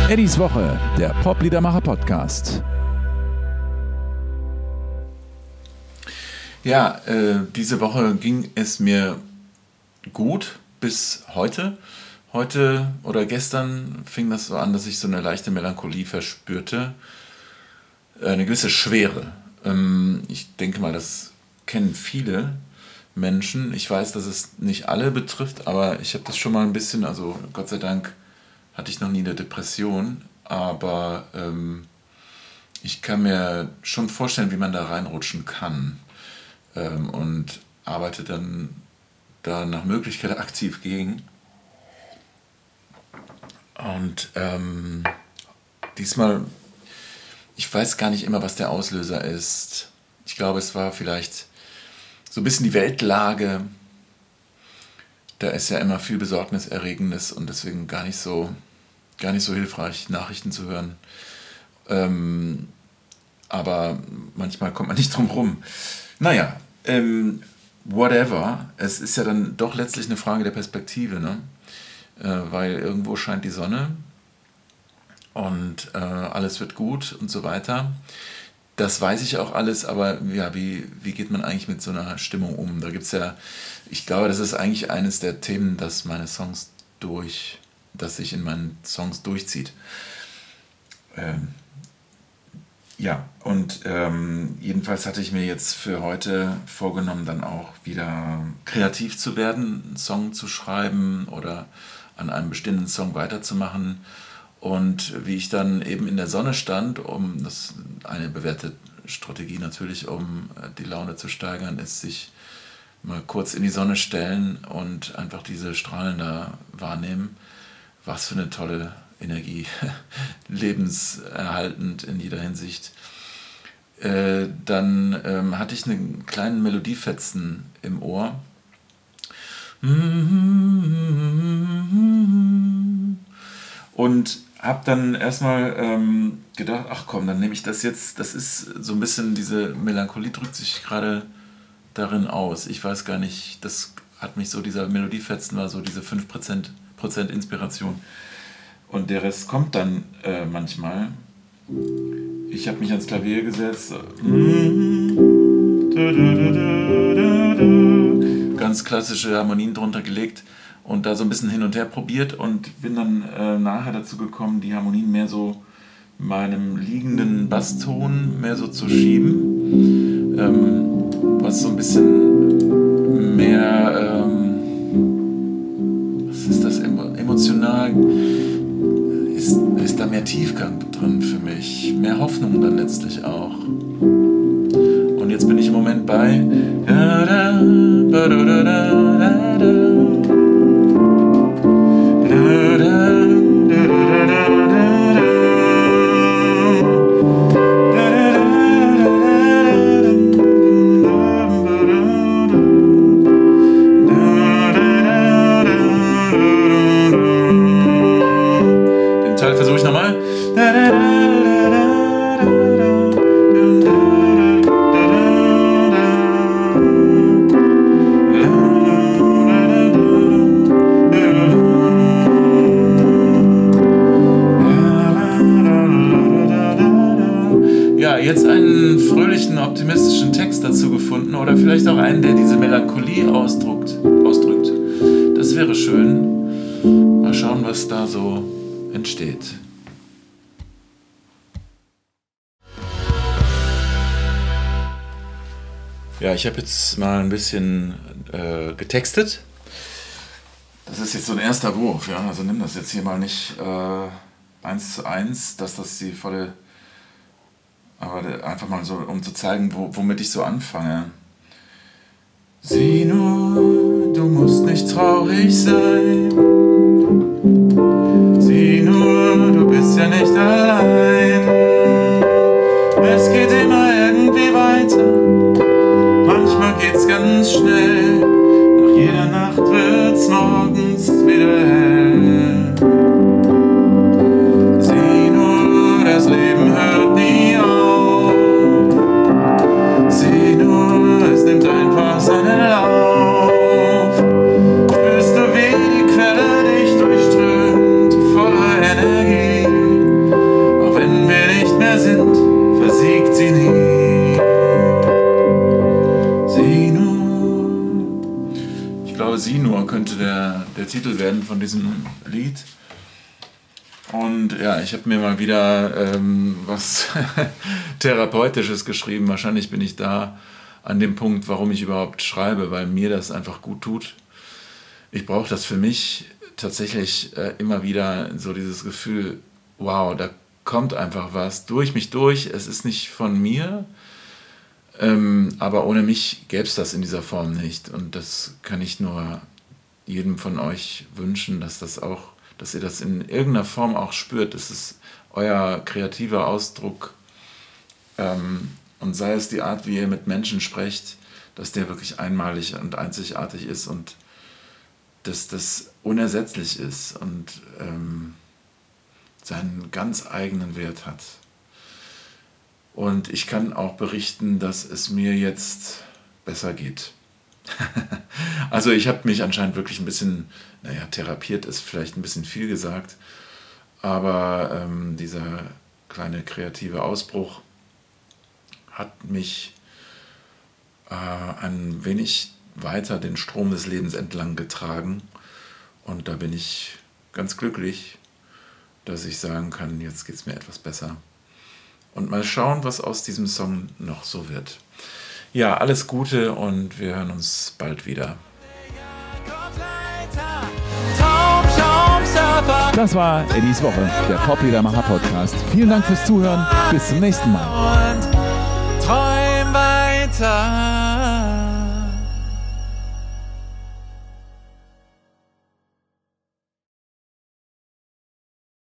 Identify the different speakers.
Speaker 1: Eddies Woche, der Pop-Liedermacher-Podcast.
Speaker 2: Ja, diese Woche ging es mir gut bis heute. Heute oder gestern fing das so an, dass ich so eine leichte Melancholie verspürte. Eine gewisse Schwere. Ich denke mal, das kennen viele Menschen. Ich weiß, dass es nicht alle betrifft, aber ich habe das schon mal ein bisschen, also Gott sei Dank hatte ich noch nie eine Depression, aber ich kann mir schon vorstellen, wie man da reinrutschen kann, und arbeite dann da nach Möglichkeit aktiv gegen. Und diesmal, ich weiß gar nicht immer, was der Auslöser ist. Ich glaube, es war vielleicht so ein bisschen die Weltlage. Da ist ja immer viel Besorgniserregendes und deswegen gar nicht so hilfreich, Nachrichten zu hören. Aber manchmal kommt man nicht drum rum. Naja, whatever. Es ist ja dann doch letztlich eine Frage der Perspektive, ne? Weil irgendwo scheint die Sonne und alles wird gut und so weiter. Das weiß ich auch alles, aber ja, wie geht man eigentlich mit so einer Stimmung um? Da gibt's ja, ich glaube, das ist eigentlich eines der Themen, das sich in meinen Songs durchzieht. Ja, und jedenfalls hatte ich mir jetzt für heute vorgenommen, dann auch wieder kreativ zu werden, einen Song zu schreiben oder an einem bestehenden Song weiterzumachen. Und wie ich dann eben in der Sonne stand, das ist eine bewährte Strategie natürlich, um die Laune zu steigern, ist sich mal kurz in die Sonne stellen und einfach diese Strahlen da wahrnehmen. Was für eine tolle Energie, lebenserhaltend in jeder Hinsicht. Dann hatte ich einen kleinen Melodiefetzen im Ohr. Und habe dann erstmal gedacht, ach komm, dann nehme ich das jetzt. Das ist so ein bisschen, diese Melancholie drückt sich gerade darin aus. Ich weiß gar nicht, das hat mich so, dieser Melodiefetzen war so diese 5% Inspiration. Und der Rest kommt dann manchmal. Ich habe mich ans Klavier gesetzt. Ganz klassische Harmonien drunter gelegt und da so ein bisschen hin und her probiert und bin dann nachher dazu gekommen, die Harmonien mehr so meinem liegenden Basston mehr so zu schieben. Was so ein bisschen mehr, was ist das, emotional, ist da mehr Tiefgang drin für mich, mehr Hoffnung dann letztlich auch. Und jetzt bin ich im Moment bei den Teil versuche ich nochmal. Ja, jetzt einen fröhlichen, optimistischen Text dazu gefunden oder vielleicht auch einen, der diese Melancholie ausdrückt. Das wäre schön. Mal schauen, was da so entsteht. Ja, ich habe jetzt mal ein bisschen getextet. Das ist jetzt so ein erster Wurf, ja. Also nimm das jetzt hier mal nicht 1:1, dass das die volle, aber einfach mal so, um zu zeigen, womit ich so anfange. Sieh nur, du musst nicht traurig sein. Sieh nur, du bist ja nicht allein. Es geht immer irgendwie weiter. Manchmal geht's ganz schnell. Nach jeder Nacht wird's morgens wieder hell. Sieh nur, das Leben hört nie auf. Sieh nur, es nimmt einfach seinen Lauf. Spürst du, wie die Quelle dich durchströmt, voller Energie. Titel werden von diesem Lied. Und ja, ich habe mir mal wieder was Therapeutisches geschrieben. Wahrscheinlich bin ich da an dem Punkt, warum ich überhaupt schreibe, weil mir das einfach gut tut. Ich brauche das für mich tatsächlich immer wieder, so dieses Gefühl, wow, da kommt einfach was durch mich durch. Es ist nicht von mir, aber ohne mich gäbe es das in dieser Form nicht. Und das kann ich nur jedem von euch wünschen, dass ihr das in irgendeiner Form auch spürt. Das ist euer kreativer Ausdruck. Und sei es die Art, wie ihr mit Menschen sprecht, dass der wirklich einmalig und einzigartig ist und dass das unersetzlich ist und seinen ganz eigenen Wert hat. Und ich kann auch berichten, dass es mir jetzt besser geht. Also ich habe mich anscheinend wirklich ein bisschen, therapiert ist vielleicht ein bisschen viel gesagt, aber dieser kleine kreative Ausbruch hat mich ein wenig weiter den Strom des Lebens entlang getragen und da bin ich ganz glücklich, dass ich sagen kann, jetzt geht es mir etwas besser. Und mal schauen, was aus diesem Song noch so wird. Ja, alles Gute und wir hören uns bald wieder.
Speaker 1: Das war Eddies Woche, der Pop-Liedermacher Podcast. Vielen Dank fürs Zuhören. Bis zum nächsten Mal.
Speaker 3: Und träum weiter.